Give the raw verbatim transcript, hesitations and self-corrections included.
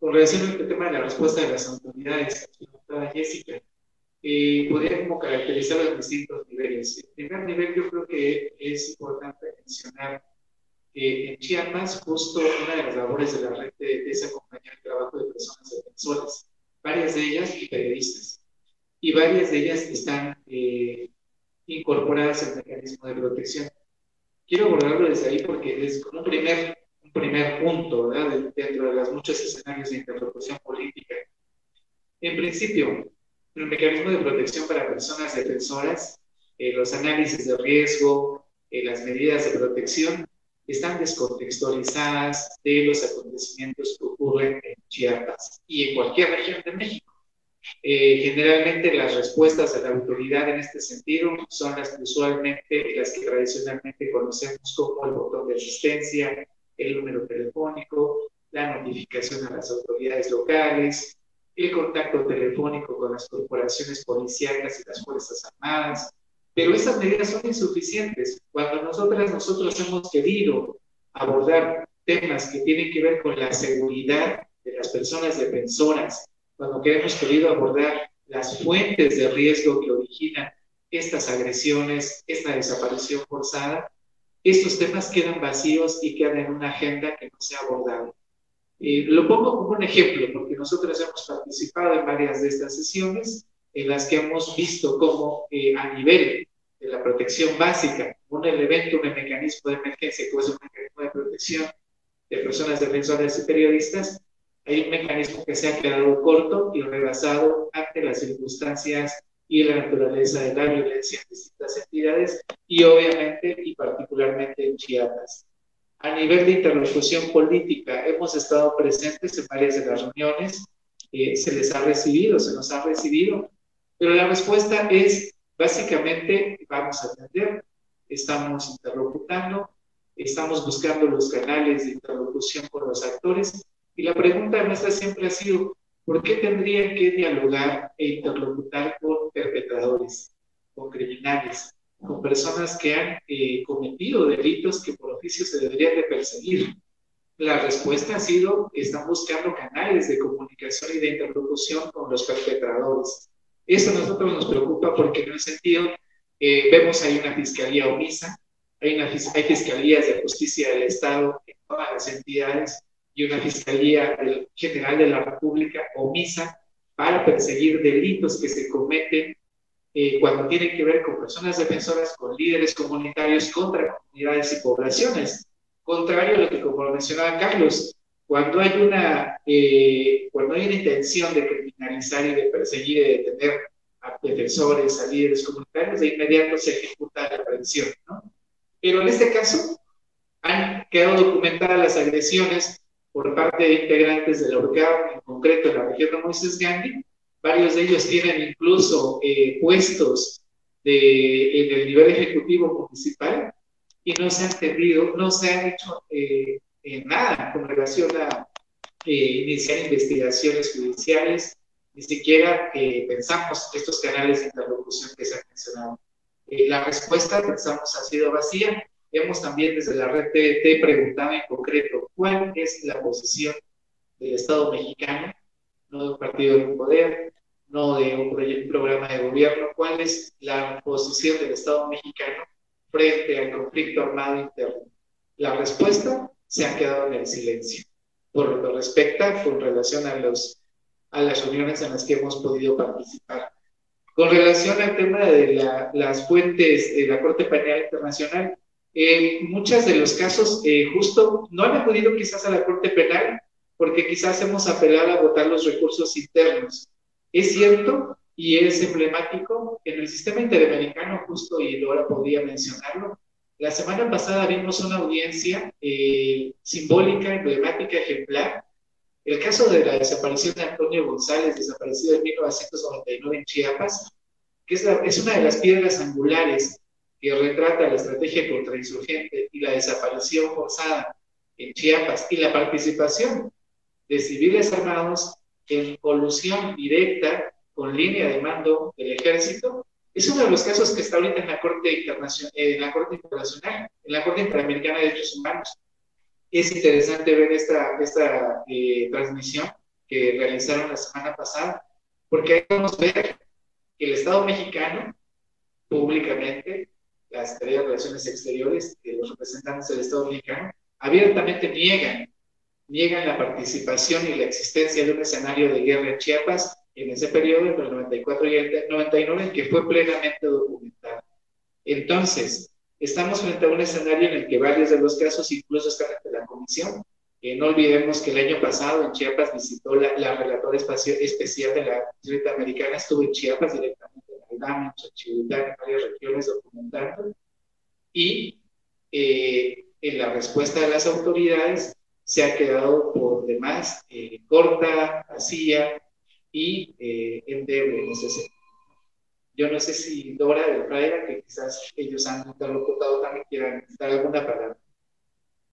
con relación al tema de la respuesta de las autoridades, diputada Jessica, eh, podría como caracterizar los distintos niveles. En primer nivel, yo creo que es importante mencionar que en Chiapas, justo una de las labores de la red de, es acompañar el trabajo de personas defensoras, varias de ellas periodistas, y varias de ellas están eh, incorporadas al mecanismo de protección. Quiero abordarlo desde ahí porque es como un primer, un primer punto, ¿verdad?, dentro de los muchos escenarios de interlocución política. En principio, el mecanismo de protección para personas defensoras, eh, los análisis de riesgo, eh, las medidas de protección, están descontextualizadas de los acontecimientos que ocurren en Chiapas y en cualquier región de México. Eh, generalmente las respuestas de la autoridad en este sentido son las que usualmente, las que tradicionalmente conocemos como el botón de asistencia, el número telefónico, la notificación a las autoridades locales, el contacto telefónico con las corporaciones policiales y las Fuerzas Armadas, pero esas medidas son insuficientes. Cuando nosotras, nosotros hemos querido abordar temas que tienen que ver con la seguridad de las personas defensoras, cuando hemos querido abordar las fuentes de riesgo que originan estas agresiones, esta desaparición forzada, estos temas quedan vacíos y quedan en una agenda que no se ha abordado. Eh, lo pongo como un ejemplo, porque nosotros hemos participado en varias de estas sesiones en las que hemos visto cómo eh, a nivel de la protección básica, un elemento, un mecanismo de emergencia, que es un mecanismo de protección de personas defensoras y periodistas, hay un mecanismo que se ha quedado corto y rebasado ante las circunstancias y la naturaleza de la violencia en distintas entidades y obviamente y particularmente en Chiapas. A nivel de interlocución política, hemos estado presentes en varias de las reuniones, eh, se les ha recibido, se nos ha recibido, pero la respuesta es básicamente vamos a atender, estamos interlocutando, estamos buscando los canales de interlocución con los actores, y la pregunta nuestra siempre ha sido, ¿por qué tendrían que dialogar e interlocutar con perpetradores, con criminales, con personas que han eh, cometido delitos que por oficio se deberían de perseguir? La respuesta ha sido, están buscando canales de comunicación y de interlocución con los perpetradores. Eso a nosotros nos preocupa porque en el sentido, eh, vemos hay una fiscalía omisa, hay, una, hay fiscalías de justicia del Estado en todas las entidades, y una Fiscalía del, General de la República omisa para perseguir delitos que se cometen eh, cuando tienen que ver con personas defensoras, con líderes comunitarios, contra comunidades y poblaciones. Contrario a lo que, como lo mencionaba Carlos, cuando hay una, eh, cuando hay una intención de criminalizar y de perseguir y de detener a defensores, a líderes comunitarios, de inmediato se ejecuta la aprehensión, ¿no? Pero en este caso han quedado documentadas las agresiones por parte de integrantes del ORCAV, en concreto en la región de Moisés Gandhi. Varios de ellos tienen incluso eh, puestos de, en el nivel ejecutivo municipal y no se han tenido, no se han hecho eh, eh, nada con relación a eh, iniciar investigaciones judiciales, ni siquiera eh, pensamos estos canales de interlocución que se han mencionado. Eh, la respuesta, pensamos, ha sido vacía. Hemos también desde la red T N T preguntado en concreto cuál es la posición del Estado mexicano, no de un partido en poder, no de un, un programa de gobierno, cuál es la posición del Estado mexicano frente al conflicto armado interno. La respuesta se ha quedado en el silencio, por lo que respecta con relación a, los, a las reuniones en las que hemos podido participar. Con relación al tema de la, las fuentes de la Corte Penal Internacional, Eh, muchos de los casos eh, justo no han acudido quizás a la Corte Penal porque quizás hemos apelado a votar los recursos internos. Es cierto y es emblemático en el sistema interamericano, justo, y ahora podría mencionarlo. La semana pasada vimos una audiencia eh, simbólica, emblemática, ejemplar. El caso de la desaparición de Antonio González, desaparecido en mil novecientos noventa y nueve en Chiapas, que es, la, es una de las piedras angulares que retrata la estrategia contrainsurgente y la desaparición forzada en Chiapas y la participación de civiles armados en colusión directa con línea de mando del ejército, es uno de los casos que está ahorita en la Corte Internacional, en la Corte Internacional, en la Corte Interamericana de Derechos Humanos. Es interesante ver esta, esta eh, transmisión que realizaron la semana pasada, porque ahí podemos ver que el Estado mexicano, públicamente, la Secretaría de Relaciones Exteriores, de los representantes del Estado mexicano, abiertamente niegan, niegan la participación y la existencia de un escenario de guerra en Chiapas en ese periodo entre el noventa y cuatro y el noventa y nueve, que fue plenamente documentado. Entonces, estamos frente a un escenario en el que varios de los casos incluso están ante la comisión. Eh, no olvidemos que el año pasado en Chiapas visitó la, la relatora espacio, especial de la Unión Americana, estuvo en Chiapas directamente en Aldama, en Xochitl, en varias regiones documentando, y eh, en la respuesta de las autoridades se ha quedado por demás eh, corta, vacía y eh, endeble en ese sentido. Yo no sé si Dora del Fraile, que quizás ellos han interlocutado, también quieran dar alguna palabra.